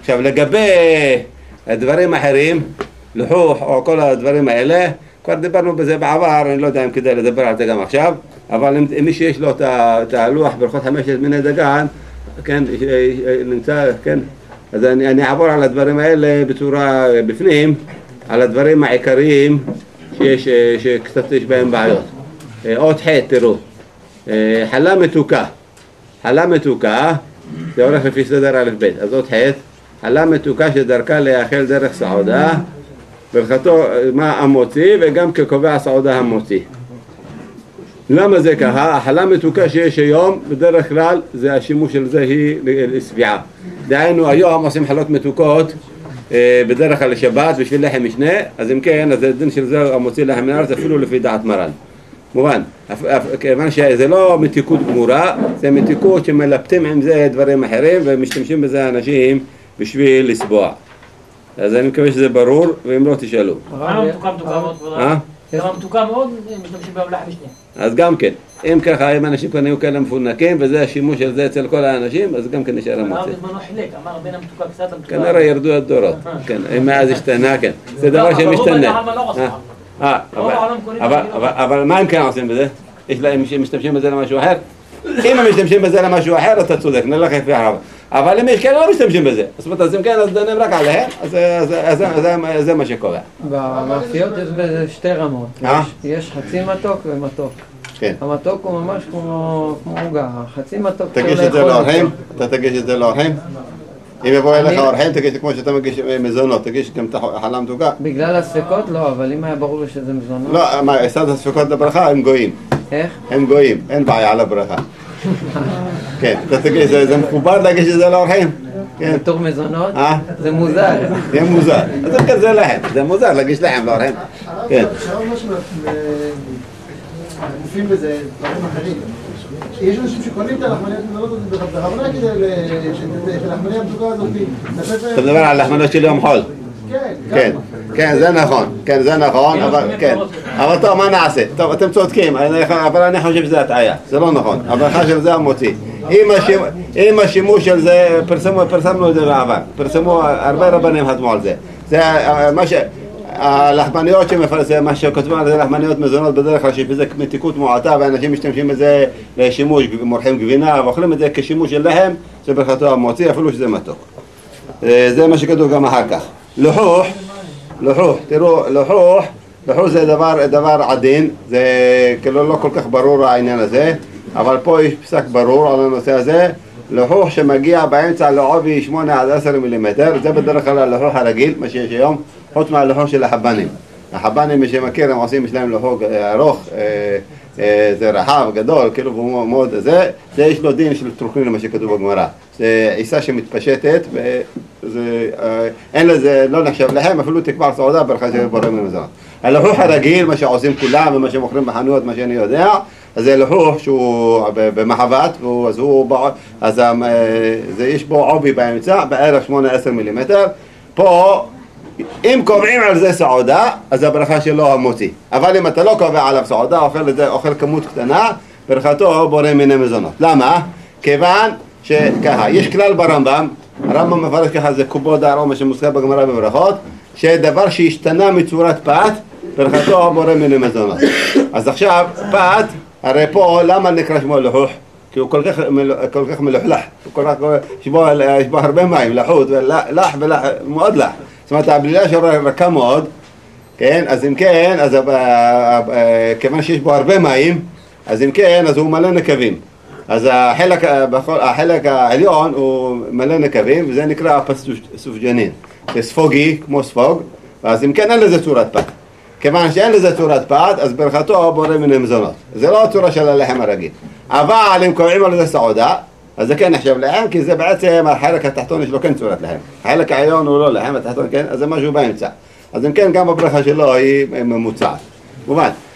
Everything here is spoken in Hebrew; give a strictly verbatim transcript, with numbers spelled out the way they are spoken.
עכשיו לגבי הדברים האחרים, לחוך או כל הדברים האלה, כבר דיברנו בזה בעבר, אני לא יודע אם כדאי לדבר על זה גם עכשיו, אבל אם, אם מי שיש לו את הלוח ברכות חמשת מיני דגן, כן, נמצא, כן, אז אני, אני אעבור על הדברים האלה בצורה בפנים, על הדברים העיקריים שיש, שקצת יש בהם בעיות. עוד ח' תראו, חלה מתוקה, חלה מתוקה, זה הולך לפי סדר א' ב', אז עוד ח', חלה מתוקה שדרכה להאכל דרך סעודה, ברכתו מה המוציא וגם כקובע סעודה המוציא. למה זה ככה? החלה מתוקה שיש היום, בדרך כלל זה השימוש של זה היא לסביעה. דהיינו היום עושים חלות מתוקות בדרך כלל לשבת בשביל לחם משנה, אז אם כן, אז הדין של זה המוציא לחם מן הארץ אפילו לפי דעת מרן. מובן, כיוון שזה לא מתיקות גמורה, זה מתיקות שמלפתים עם זה דברים אחרים ומשתמשים בזה אנשים בשביל לסבוע. אז אני מקווה שזה ברור, ואם לא תשאלו. למה מתוקה מתוקה מאוד? אה? למה מתוקה מאוד משתמשים בהם לחם משנה? אז גם כן, אם ככה, אם אנשים כאן היו כאלה מפונקים, וזה השימוש של זה אצל כל האנשים, אז גם כן נשאר המוצא. אמר בזמנו חילק, אמר בין המתוקה קצת המתוקה. כנראה ירדו הדורות, כן, אם מאז השתנה, כן. זה דבר שמשתנה. אבל מה הם כן עושים בזה? יש להם משתמשים בזה למשהו אחר? אם הם משתמשים בזה למשהו אחר, אתה צודק, נלך יפה אחריו. אבל אם יש כאלה לא משתמשים בזה, אז אם כן, אז דנים רק עליהם, אז זה מה שקורה. במאפיות יש בזה שתי רמות. יש חצי מתוק ומתוק. המתוק הוא ממש כמו עוגה, חצי מתוק. תגיש את זה לאורחים? אתה תגיש את זה לאורחים? אם יבוא אליך אורחים, תגיש כמו שאתה מגיש מזונות, תגיש גם את החלה מתוקה. בגלל הספקות לא, אבל אם היה ברור שזה מזונות. לא, מה, אחד הספקות לברכה הם גויים. איך? הם גויים, אין בעיה על הברכה. כן, אתה תגיש, זה מכובד להגיש את זה לאורחים? בתור מזונות? זה מוזר. זה מוזר, אז זה כזה להם, זה מוזר להגיש להם לאורחים. כן. עכשיו משהו מופיעים בזה, דברים אחרים. יש אנשים שקונים את הלחמניות מזונות בכוונה כדי שלחמניה המתוקה הזאת. אתה מדבר על לחמניות של יום חול. כן, כן, זה נכון, כן, זה נכון, אבל כן, אבל טוב, מה נעשה? טוב, אתם צודקים, אבל אני חושב שזה הטעיה, זה לא נכון, הברכה של זה המוציא. אם השימוש של זה, פרסמנו את זה בעבר, פרסמו, הרבה רבנים חתמו על זה. זה מה ש... הלחמניות שמפרסם, מה שכותבים על זה לחמניות מזונות בדרך כלל שזה מתיקות מועטה ואנשים משתמשים בזה לשימוש, מורחים גבינה ואוכלים את זה כשימוש של להם, זה ברכתו המוציא, אפילו שזה מתוק. זה מה שכתוב גם אחר כך. לחוך, לחוך, תראו, לחוך, לחוך זה דבר, דבר עדין, זה כאילו לא כל כך ברור העניין הזה, אבל פה יש פסק ברור על הנושא הזה. לחוך שמגיע באמצע לעובי שמונה עד עשר מילימטר, זה בדרך כלל הלחוך הרגיל, מה שיש היום, חוץ מהלחוך של החבנים. החבנים, מי שמכיר, הם עושים, יש להם לחוך ארוך, זה רחב, גדול, כאילו הוא מאוד, זה, זה יש לו דין של טרוקלין, מה שכתוב בגמרא. זה עיסה שמתפשטת, וזה, אין לזה, לא נחשב להם, אפילו תקבע סעודה ברכה של בורא ממזון. הלחוך הרגיל, מה שעושים כולם, ומה שמוכרים בחנויות, מה שאני יודע, אז זה לחוך שהוא במחבת, אז הוא, אז זה יש בו עובי באמצע, בערך שמונה עשר מילימטר. פה, אם קובעים על זה סעודה, אז הברכה שלו המוציא. אבל אם אתה לא קובע עליו סעודה, אוכל, לזה, אוכל כמות קטנה, ברכתו בורא מיני מזונות. למה? כיוון שככה, יש כלל ברמב"ם, הרמב"ם מפרש ככה, זה קובו דארו, מה שמוזכר בגמרא בברכות, שדבר שהשתנה מצורת פת, ברכתו בורא מיני מזונות. אז עכשיו, פת, הרי פה, למה נקרא שמו לחוך? כי הוא כל כך, כל כך מלוחלח, כל כך, יש בו, יש בו הרבה מים, לחוט, ולח ולח, מאוד לח. זאת אומרת, הבלילה שלו רכה מאוד, כן? אז אם כן, אז כיוון שיש בו הרבה מים, אז אם כן, אז הוא מלא נקבים. אז החלק, החלק העליון הוא מלא נקבים, וזה נקרא פת סופג'נין. זה ספוגי, כמו ספוג, אז אם כן, אין לזה צורת פת. כיוון שאין לזה צורת פת, אז ברכתו בורא מיני מזונות. זה לא הצורה של הלחם הרגיל. אבל אם קובעים על זה סעודה, אז זה כן נחשב לחם, כי זה בעצם החלק התחתון יש לו כן צורת לחם. החלק העליון הוא לא לחם, התחתון כן, אז זה משהו באמצע. אז אם כן, גם הברכה שלו היא ממוצעת. מובן.